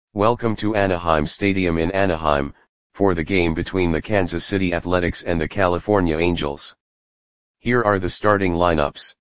Welcome to Anaheim Stadium in Anaheim, for the game between the Kansas City Athletics and the California Angels. Here are the starting lineups.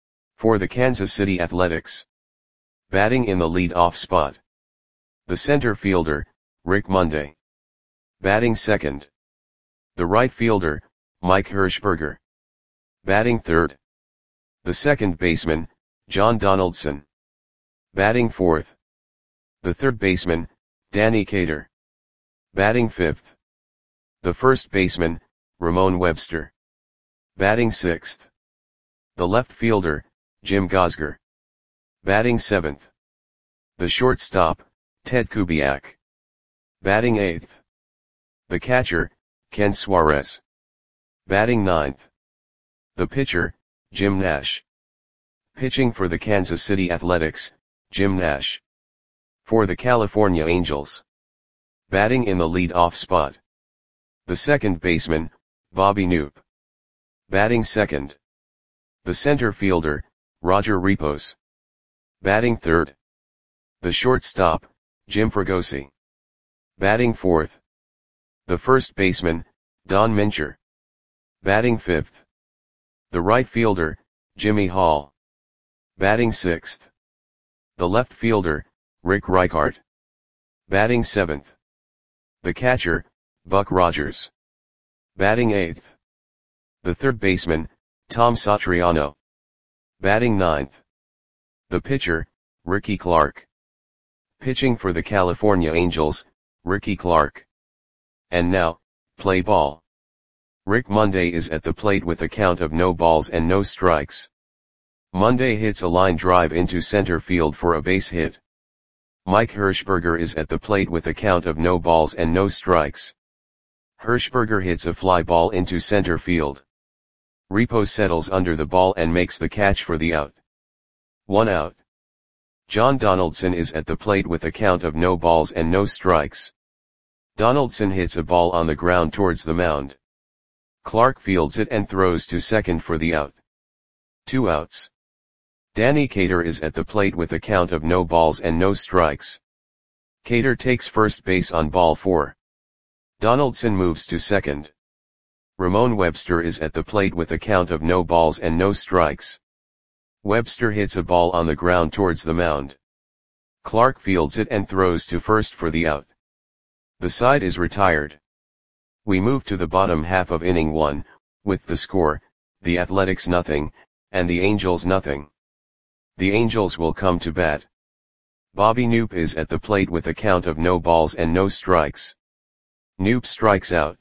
For the Kansas City Athletics. Batting in the lead-off spot. The center fielder, Rick Monday. Batting second. The right fielder, Mike Hershberger. Batting third. The second baseman, John Donaldson. Batting fourth. The third baseman, Danny Cater. Batting fifth. The first baseman, Ramon Webster. Batting sixth. The left fielder, Jim Gosger. Batting seventh. The shortstop, Ted Kubiak. Batting eighth. The catcher, Ken Suarez. Batting ninth. The pitcher, Jim Nash. Pitching for the Kansas City Athletics, Jim Nash. For the California Angels. Batting in the lead-off spot. The second baseman, Bobby Knoop. Batting second. The center fielder, Roger Repos. Batting third. The shortstop, Jim Fregosi. Batting fourth. The first baseman, Don Mincher. Batting fifth. The right fielder, Jimmy Hall. Batting sixth. The left fielder, Rick Reichart. Batting seventh. The catcher, Buck Rogers. Batting eighth. The third baseman, Tom Satriano. Batting ninth. The pitcher, Ricky Clark. Pitching for the California Angels, Ricky Clark. And now, play ball. Rick Monday is at the plate with a count of no balls and no strikes. Monday hits a line drive into center field for a base hit. Mike Hershberger is at the plate with a count of no balls and no strikes. Hershberger hits a fly ball into center field. Repos settles under the ball and makes the catch for the out. 1 out. John Donaldson is at the plate with a count of no balls and no strikes. Donaldson hits a ball on the ground towards the mound. Clark fields it and throws to second for the out. 2 outs. Danny Cater is at the plate with a count of no balls and no strikes. Cater takes first base on ball 4. Donaldson moves to second. Ramon Webster is at the plate with a count of no balls and no strikes. Webster hits a ball on the ground towards the mound. Clark fields it and throws to first for the out. The side is retired. We move to the bottom half of inning 1, with the score, the Athletics nothing, and the Angels nothing. The Angels will come to bat. Bobby Knoop is at the plate with a count of no balls and no strikes. Knoop strikes out.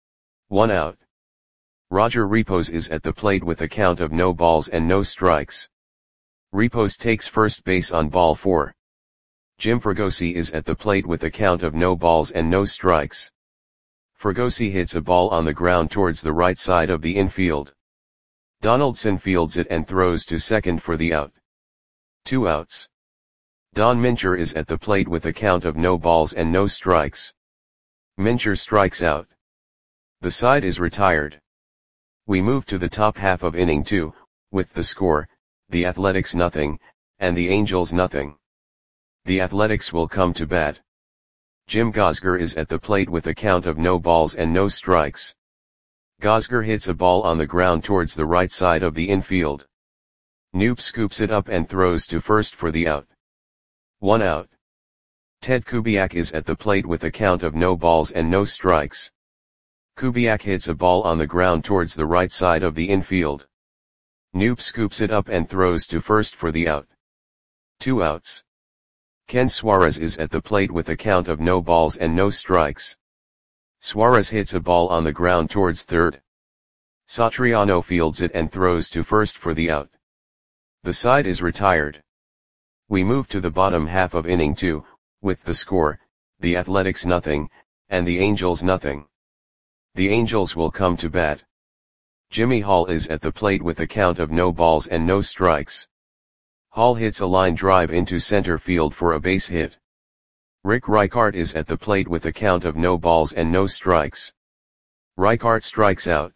1 out. Roger Repos is at the plate with a count of no balls and no strikes. Repos takes first base on ball 4. Jim Fregosi is at the plate with a count of no balls and no strikes. Fregosi hits a ball on the ground towards the right side of the infield. Donaldson fields it and throws to second for the out. 2 outs. Don Mincher is at the plate with a count of no balls and no strikes. Mincher strikes out. The side is retired. We move to the top half of inning 2, with the score, the Athletics nothing, and the Angels nothing. The Athletics will come to bat. Jim Gosger is at the plate with a count of no balls and no strikes. Gosger hits a ball on the ground towards the right side of the infield. Knoop scoops it up and throws to first for the out. 1 out. Ted Kubiak is at the plate with a count of no balls and no strikes. Kubiak hits a ball on the ground towards the right side of the infield. Knoop scoops it up and throws to first for the out. 2 outs. Ken Suarez is at the plate with a count of no balls and no strikes. Suarez hits a ball on the ground towards third. Satriano fields it and throws to first for the out. The side is retired. We move to the bottom half of inning 2, with the score, the Athletics nothing, and the Angels nothing. The Angels will come to bat. Jimmy Hall is at the plate with a count of no balls and no strikes. Hall hits a line drive into center field for a base hit. Rick Reichart is at the plate with a count of no balls and no strikes. Reichart strikes out.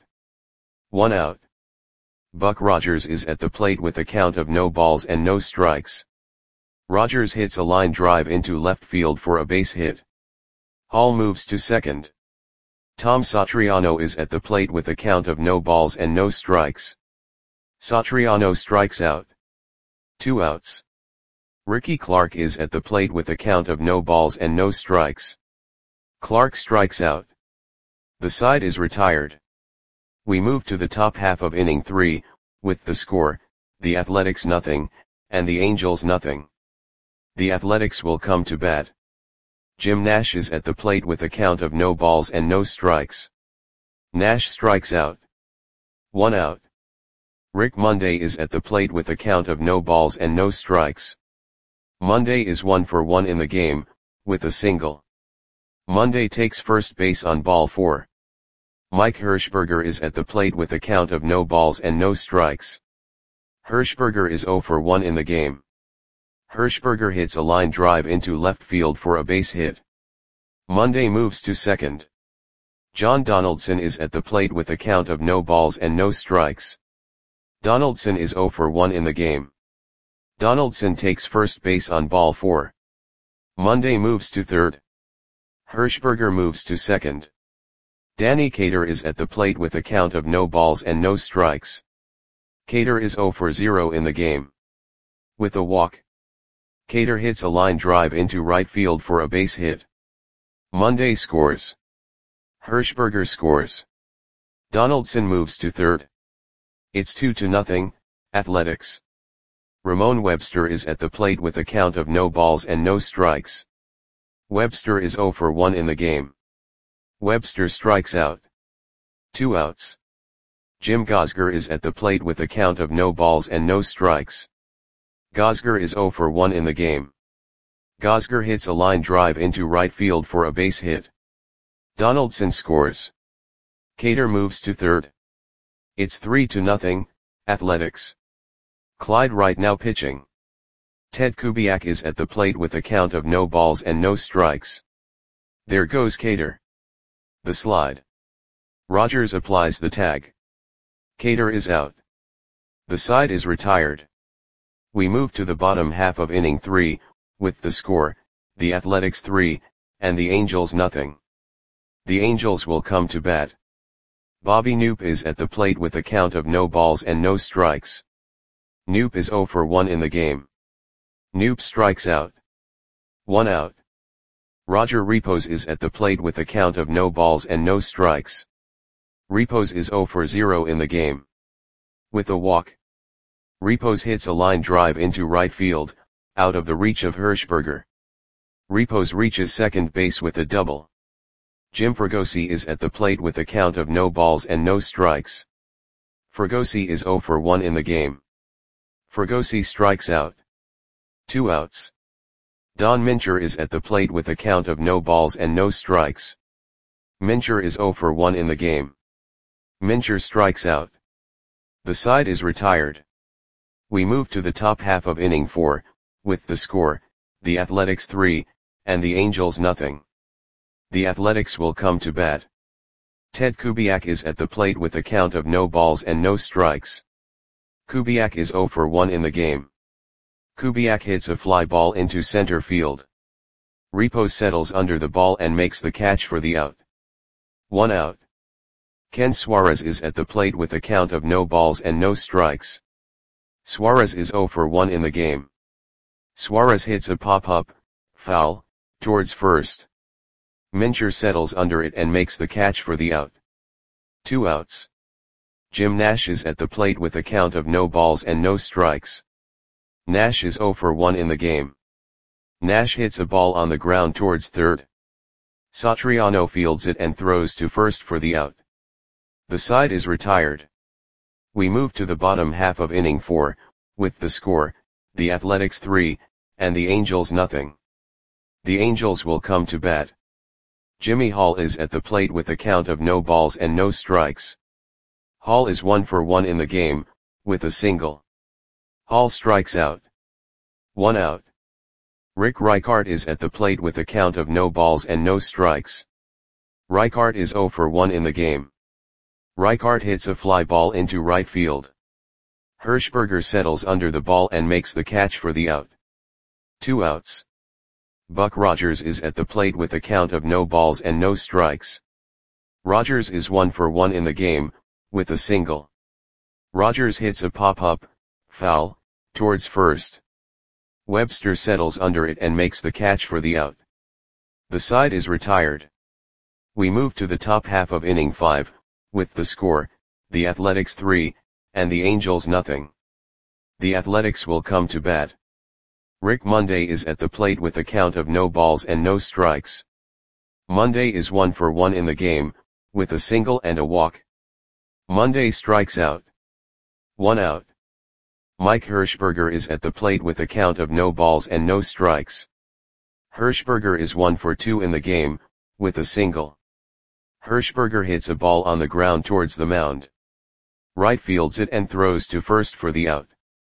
1 out. Buck Rogers is at the plate with a count of no balls and no strikes. Rogers hits a line drive into left field for a base hit. Hall moves to second. Tom Satriano is at the plate with a count of no balls and no strikes. Satriano strikes out. 2 outs. Ricky Clark is at the plate with a count of no balls and no strikes. Clark strikes out. The side is retired. We move to the top half of inning 3, with the score, the Athletics nothing, and the Angels nothing. The Athletics will come to bat. Jim Nash is at the plate with a count of no balls and no strikes. Nash strikes out. 1 out. Rick Monday is at the plate with a count of no balls and no strikes. Monday is 1 for 1 in the game, with a single. Monday takes first base on ball 4. Mike Hirschberger is at the plate with a count of no balls and no strikes. Hirschberger is 0 for 1 in the game. Hirschberger hits a line drive into left field for a base hit. Monday moves to second. John Donaldson is at the plate with a count of no balls and no strikes. Donaldson is 0 for 1 in the game. Donaldson takes first base on ball 4. Monday moves to third. Hirschberger moves to second. Danny Cater is at the plate with a count of no balls and no strikes. Cater is 0 for 0 in the game. With a walk, Cater hits a line drive into right field for a base hit. Monday scores. Hirschberger scores. Donaldson moves to third. It's 2-0, Athletics. Ramon Webster is at the plate with a count of no balls and no strikes. Webster is 0 for 1 in the game. Webster strikes out. 2 outs. Jim Gosger is at the plate with a count of no balls and no strikes. Gosger is 0 for 1 in the game. Gosger hits a line drive into right field for a base hit. Donaldson scores. Cater moves to third. It's 3-0, Athletics. Clyde Wright now pitching. Ted Kubiak is at the plate with a count of no balls and no strikes. There goes Cater. The slide. Rogers applies the tag. Cater is out. The side is retired. We move to the bottom half of inning 3, with the score, the Athletics 3, and the Angels nothing. The Angels will come to bat. Bobby Knoop is at the plate with a count of no balls and no strikes. Knoop is 0 for 1 in the game. Knoop strikes out. 1 out. Roger Repos is at the plate with a count of no balls and no strikes. Repos is 0 for 0 in the game. With a walk, Repos hits a line drive into right field, out of the reach of Hirschberger. Repos reaches second base with a double. Jim Fregosi is at the plate with a count of no balls and no strikes. Fregosi is 0 for 1 in the game. Fregosi strikes out. 2 outs. Don Mincher is at the plate with a count of no balls and no strikes. Mincher is 0 for 1 in the game. Mincher strikes out. The side is retired. We move to the top half of inning 4, with the score, the Athletics 3, and the Angels nothing. The Athletics will come to bat. Ted Kubiak is at the plate with a count of no balls and no strikes. Kubiak is 0 for 1 in the game. Kubiak hits a fly ball into center field. Repos settles under the ball and makes the catch for the out. 1 out. Ken Suarez is at the plate with a count of no balls and no strikes. Suarez is 0 for 1 in the game. Suarez hits a pop-up, foul, towards first. Mincher settles under it and makes the catch for the out. 2 outs. Jim Nash is at the plate with a count of no balls and no strikes. Nash is 0 for 1 in the game. Nash hits a ball on the ground towards third. Satriano fields it and throws to first for the out. The side is retired. We move to the bottom half of inning 4, with the score, the Athletics 3, and the Angels nothing. The Angels will come to bat. Jimmy Hall is at the plate with a count of no balls and no strikes. Hall is 1 for 1 in the game, with a single. Hall strikes out. 1 out. Rick Reichart is at the plate with a count of no balls and no strikes. Reichart is 0 for 1 in the game. Reichart hits a fly ball into right field. Hirschberger settles under the ball and makes the catch for the out. 2 outs. Buck Rogers is at the plate with a count of no balls and no strikes. Rogers is 1 for 1 in the game, with a single. Rogers hits a pop-up, foul, towards first. Webster settles under it and makes the catch for the out. The side is retired. We move to the top half of inning 5, with the score, the Athletics 3, and the Angels nothing. The Athletics will come to bat. Rick Monday is at the plate with a count of no balls and no strikes. Monday is 1 for 1 in the game, with a single and a walk. Monday strikes out. 1 out. Mike Hirschberger is at the plate with a count of no balls and no strikes. Hirschberger is 1 for 2 in the game, with a single. Hirschberger hits a ball on the ground towards the mound. Right fields it and throws to first for the out.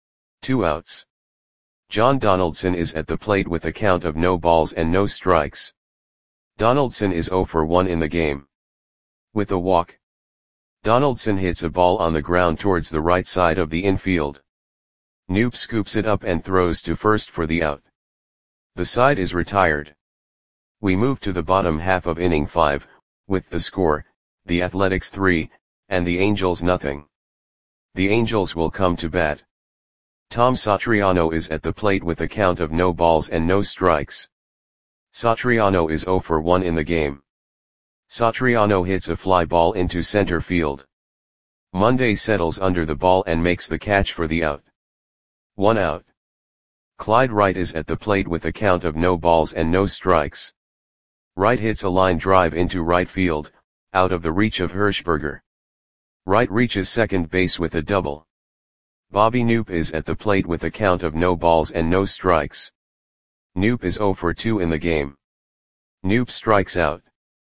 2 outs. John Donaldson is at the plate with a count of no balls and no strikes. Donaldson is 0 for 1 in the game. With a walk. Donaldson hits a ball on the ground towards the right side of the infield. Knoop scoops it up and throws to first for the out. The side is retired. We move to the bottom half of inning 5, with the score, the Athletics 3, and the Angels nothing. The Angels will come to bat. Tom Satriano is at the plate with a count of no balls and no strikes. Satriano is 0 for 1 in the game. Satriano hits a fly ball into center field. Monday settles under the ball and makes the catch for the out. 1 out. Clyde Wright is at the plate with a count of no balls and no strikes. Wright hits a line drive into right field, out of the reach of Hirschberger. Wright reaches second base with a double. Bobby Knoop is at the plate with a count of no balls and no strikes. Knoop is 0 for 2 in the game. Knoop strikes out.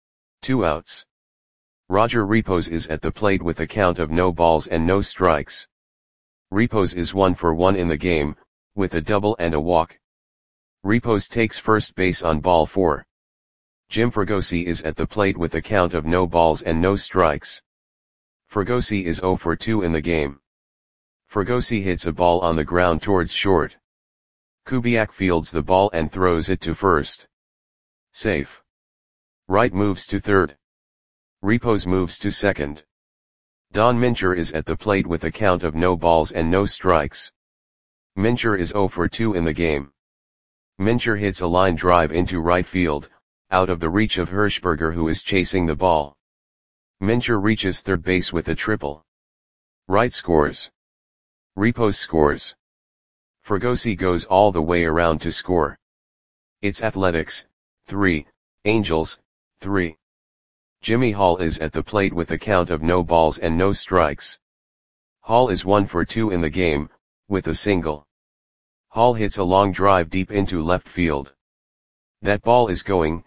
2 outs. Roger Repos is at the plate with a count of no balls and no strikes. Repos is 1 for 1 in the game, with a double and a walk. Repos takes first base on ball 4. Jim Fregosi is at the plate with a count of no balls and no strikes. Fregosi is 0 for 2 in the game. Fregosi hits a ball on the ground towards short. Kubiak fields the ball and throws it to first. Safe. Wright moves to third. Repos moves to second. Don Mincher is at the plate with a count of no balls and no strikes. Mincher is 0 for 2 in the game. Mincher hits a line drive into right field, out of the reach of Hirschberger who is chasing the ball. Mincher reaches third base with a triple. Wright scores. Repos scores. Fregosi goes all the way around to score. It's Athletics, 3, Angels, 3. Jimmy Hall is at the plate with a count of no balls and no strikes. Hall is 1 for 2 in the game, with a single. Hall hits a long drive deep into left field. That ball is gone.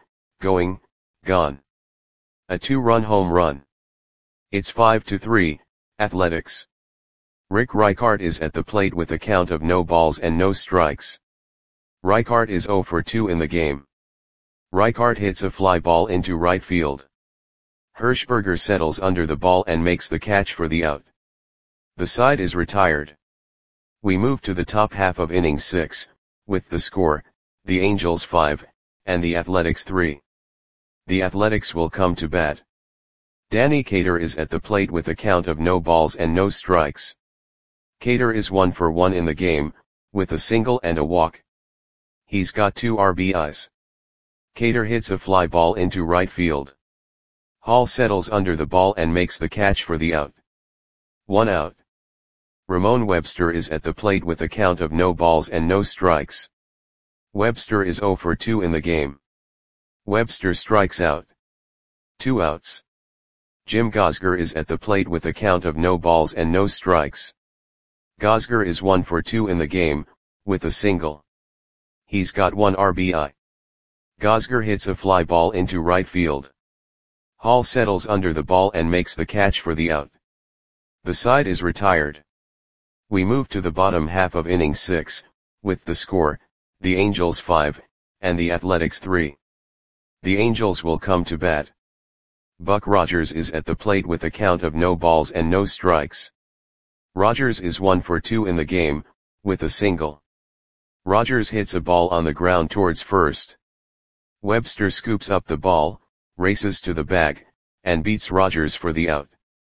A 2-run home run. It's 5-3, Athletics. Rick Reichart is at the plate with a count of no balls and no strikes. Reichart is 0 for 2 in the game. Reichart hits a fly ball into right field. Hirschberger settles under the ball and makes the catch for the out. The side is retired. We move to the top half of inning 6, with the score, the Angels 5, and the Athletics 3. The Athletics will come to bat. Danny Cater is at the plate with a count of no balls and no strikes. Cater is 1 for 1 in the game, with a single and a walk. He's got 2 RBIs. Cater hits a fly ball into right field. Hall settles under the ball and makes the catch for the out. 1 out. Ramon Webster is at the plate with a count of no balls and no strikes. Webster is 0 for 2 in the game. Webster strikes out. 2 outs. Jim Gosger is at the plate with a count of no balls and no strikes. Gosger is 1 for 2 in the game, with a single. He's got 1 RBI. Gosger hits a fly ball into right field. Hall settles under the ball and makes the catch for the out. The side is retired. We move to the bottom half of inning 6, with the score, the Angels 5, and the Athletics 3. The Angels will come to bat. Buck Rogers is at the plate with a count of no balls and no strikes. Rogers is 1 for 2 in the game, with a single. Rogers hits a ball on the ground towards first. Webster scoops up the ball, races to the bag, and beats Rogers for the out.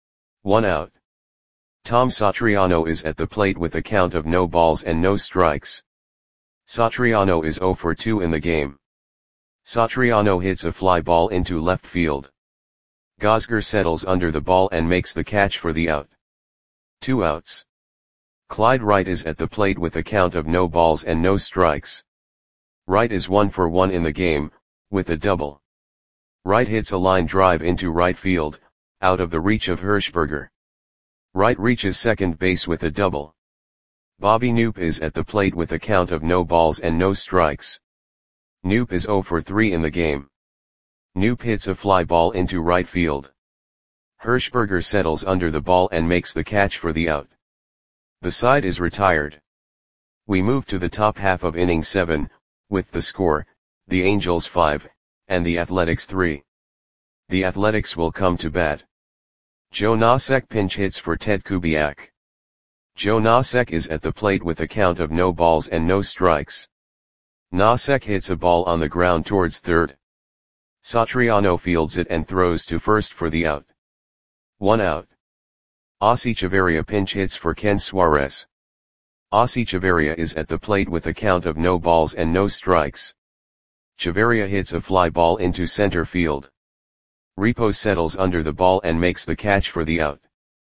1 out. Tom Satriano is at the plate with a count of no balls and no strikes. Satriano is 0 for 2 in the game. Satriano hits a fly ball into left field. Gosger settles under the ball and makes the catch for the out. 2 outs. Clyde Wright is at the plate with a count of no balls and no strikes. Wright is 1 for 1 in the game, with a double. Wright hits a line drive into right field, out of the reach of Hirschberger. Wright reaches second base with a double. Bobby Knoop is at the plate with a count of no balls and no strikes. Knoop is 0 for 3 in the game. Knoop hits a fly ball into right field. Hirschberger settles under the ball and makes the catch for the out. The side is retired. We move to the top half of inning 7, with the score, the Angels 5, and the Athletics 3. The Athletics will come to bat. Joe Nosek pinch hits for Ted Kubiak. Joe Nosek is at the plate with a count of no balls and no strikes. Nosek hits a ball on the ground towards third. Satriano fields it and throws to first for the out. 1 out. Ossie Chavarria pinch hits for Ken Suarez. Ossie Chavarria is at the plate with a count of no balls and no strikes. Chavarria hits a fly ball into center field. Repos settles under the ball and makes the catch for the out.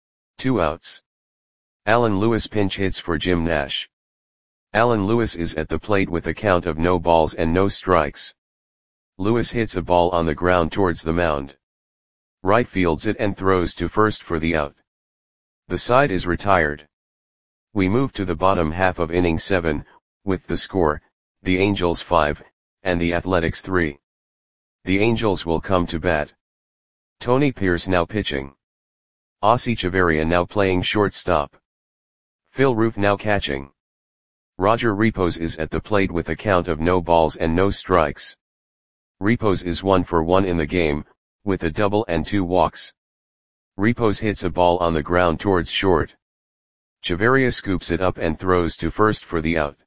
2 outs. Alan Lewis pinch hits for Jim Nash. Alan Lewis is at the plate with a count of no balls and no strikes. Lewis hits a ball on the ground towards the mound. Wright fields it and throws to first for the out. The side is retired. We move to the bottom half of inning 7, with the score, the Angels 5, and the Athletics 3. The Angels will come to bat. Tony Pierce now pitching. Ossie Chavarria now playing shortstop. Phil Roof now catching. Roger Repos is at the plate with a count of no balls and no strikes. Repos is 1 for 1 in the game, with a double and 2 walks. Repos hits a ball on the ground towards short. Chavarria scoops it up and throws to first for the out.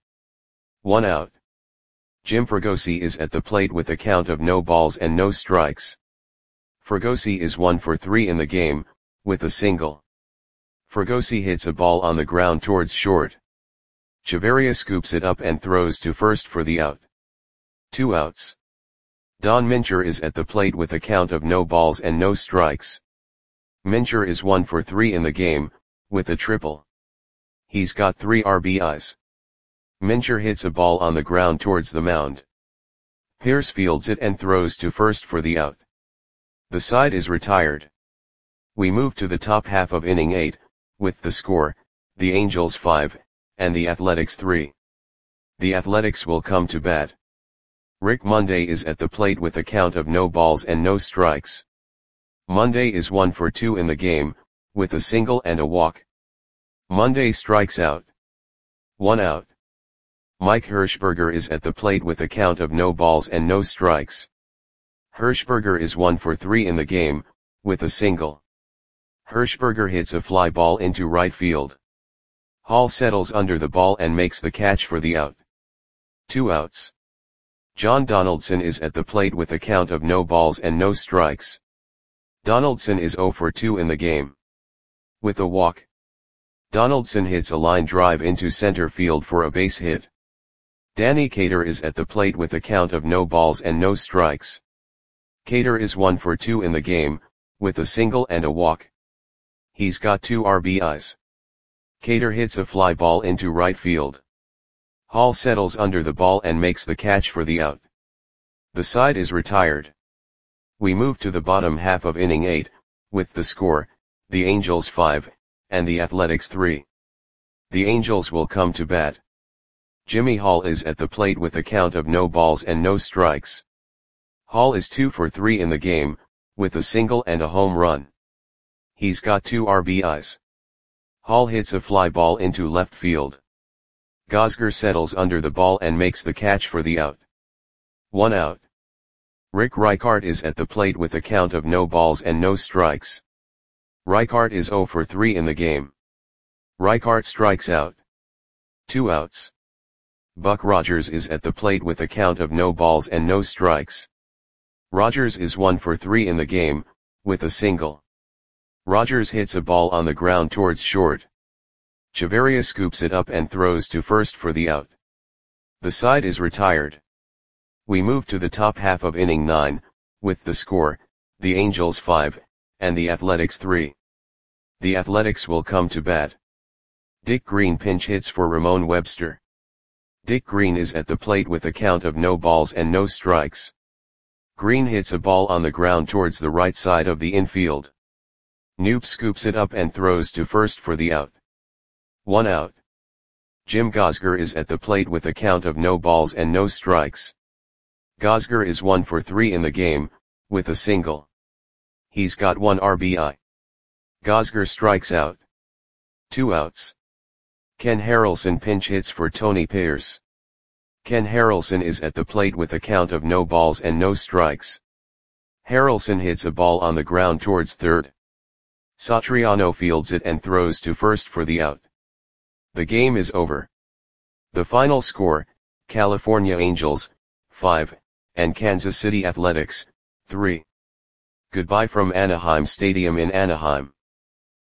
1 out. Jim Fregosi is at the plate with a count of no balls and no strikes. Fregosi is 1 for 3 in the game, with a single. Fregosi hits a ball on the ground towards short. Chavarria scoops it up and throws to first for the out. 2 outs. Don Mincher is at the plate with a count of no balls and no strikes. Mincher is 1 for 3 in the game, with a triple. He's got 3 RBIs. Mincher hits a ball on the ground towards the mound. Pierce fields it and throws to first for the out. The side is retired. We move to the top half of inning 8, with the score, the Angels 5, and the Athletics 3. The Athletics will come to bat. Rick Monday is at the plate with a count of no balls and no strikes. Monday is 1 for 2 in the game, with a single and a walk. Monday strikes out. 1 out. Mike Hirschberger is at the plate with a count of no balls and no strikes. Hirschberger is 1 for 3 in the game, with a single. Hirschberger hits a fly ball into right field. Hall settles under the ball and makes the catch for the out. 2 outs. John Donaldson is at the plate with a count of no balls and no strikes. Donaldson is 0 for 2 in the game. With a walk. Donaldson hits a line drive into center field for a base hit. Danny Cater is at the plate with a count of no balls and no strikes. Cater is 1 for 2 in the game, with a single and a walk. He's got 2 RBIs. Cater hits a fly ball into right field. Hall settles under the ball and makes the catch for the out. The side is retired. We move to the bottom half of inning 8, with the score, the Angels 5, and the Athletics 3. The Angels will come to bat. Jimmy Hall is at the plate with a count of no balls and no strikes. Hall is 2 for 3 in the game, with a single and a home run. He's got 2 RBIs. Hall hits a fly ball into left field. Gosger settles under the ball and makes the catch for the out. 1 out. Rick Reichart is at the plate with a count of no balls and no strikes. Reichart is 0 for 3 in the game. Reichart strikes out. 2 outs. Buck Rogers is at the plate with a count of no balls and no strikes. Rogers is 1 for 3 in the game, with a single. Rogers hits a ball on the ground towards short. Chavarria scoops it up and throws to first for the out. The side is retired. We move to the top half of inning 9, with the score, the Angels 5, and the Athletics 3. The Athletics will come to bat. Dick Green pinch hits for Ramon Webster. Dick Green is at the plate with a count of no balls and no strikes. Green hits a ball on the ground towards the right side of the infield. Knoop scoops it up and throws to first for the out. 1 out. Jim Gosger is at the plate with a count of no balls and no strikes. Gosger is 1 for 3 in the game, with a single. He's got 1 RBI. Gosger strikes out. 2 outs. Ken Harrelson pinch hits for Tony Pearce. Ken Harrelson is at the plate with a count of no balls and no strikes. Harrelson hits a ball on the ground towards third. Satriano fields it and throws to first for the out. The game is over. The final score, California Angels, 5, and Kansas City Athletics, 3. Goodbye from Anaheim Stadium in Anaheim.